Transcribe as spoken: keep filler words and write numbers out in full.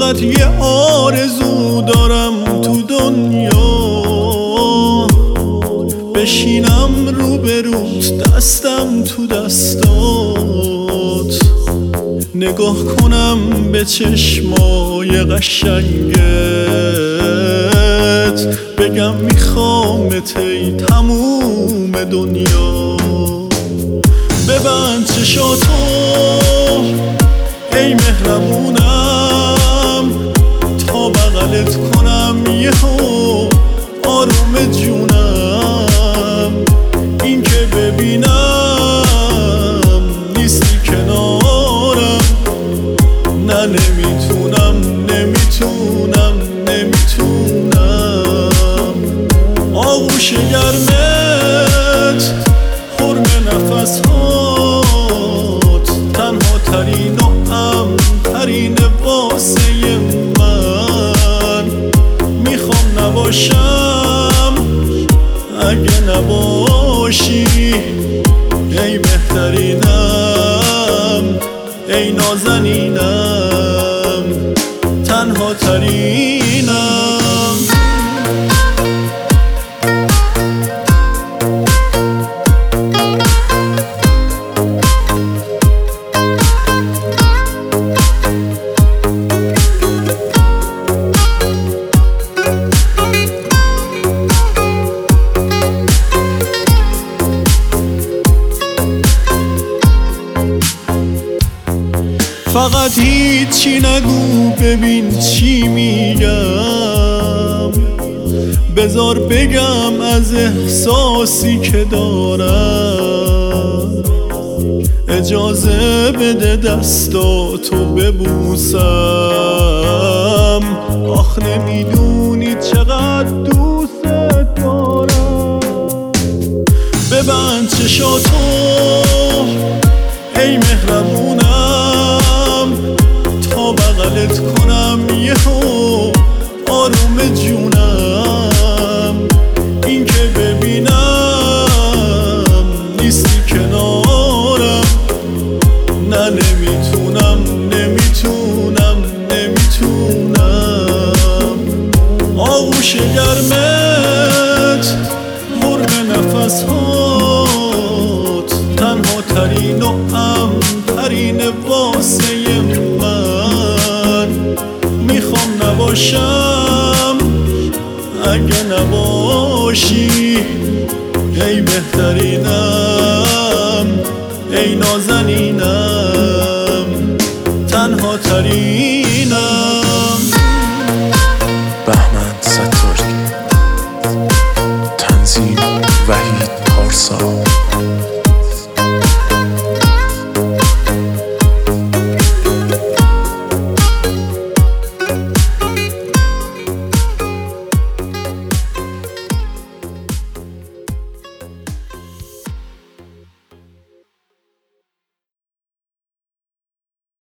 فقط یه آرزو دارم تو دنیا، بشینم روبروت دستم تو دستات، نگاه کنم به چشمای قشنگت، بگم میخوامت ای تموم دنیا. ببند چشاتو ای مهربونم، تا بغلت کنم یهو آروم جونم. این که ببینم نیستی کنارم، نه نمیتونم نمیتونم نمیتونم. آغوش گرمت حرم نفس هات، تنها ترین و امترین واسه من. میخوام نباشم اگه نباشی، ای بهترینم ای نازنینم، تنها ترینم. فقط هیچی نگو ببین چی میگم، بذار بگم از احساسی که دارم. اجازه بده دستاتو ببوسم، آخ نمیدونی چقدر دوست دارم. ببند چشاتو ای مهربونم، تا بغلت کنم یهو آروم جونم. این که ببینم نیستی کنارم، نه نمیتونم نمیتونم نمیتونم. آغوش گرمت حرم نفس هات، تنها ترین و امترین واسه من. میخوام نباشم اگه نباشی، ای بهترینم ای نازنینم، تنها ترین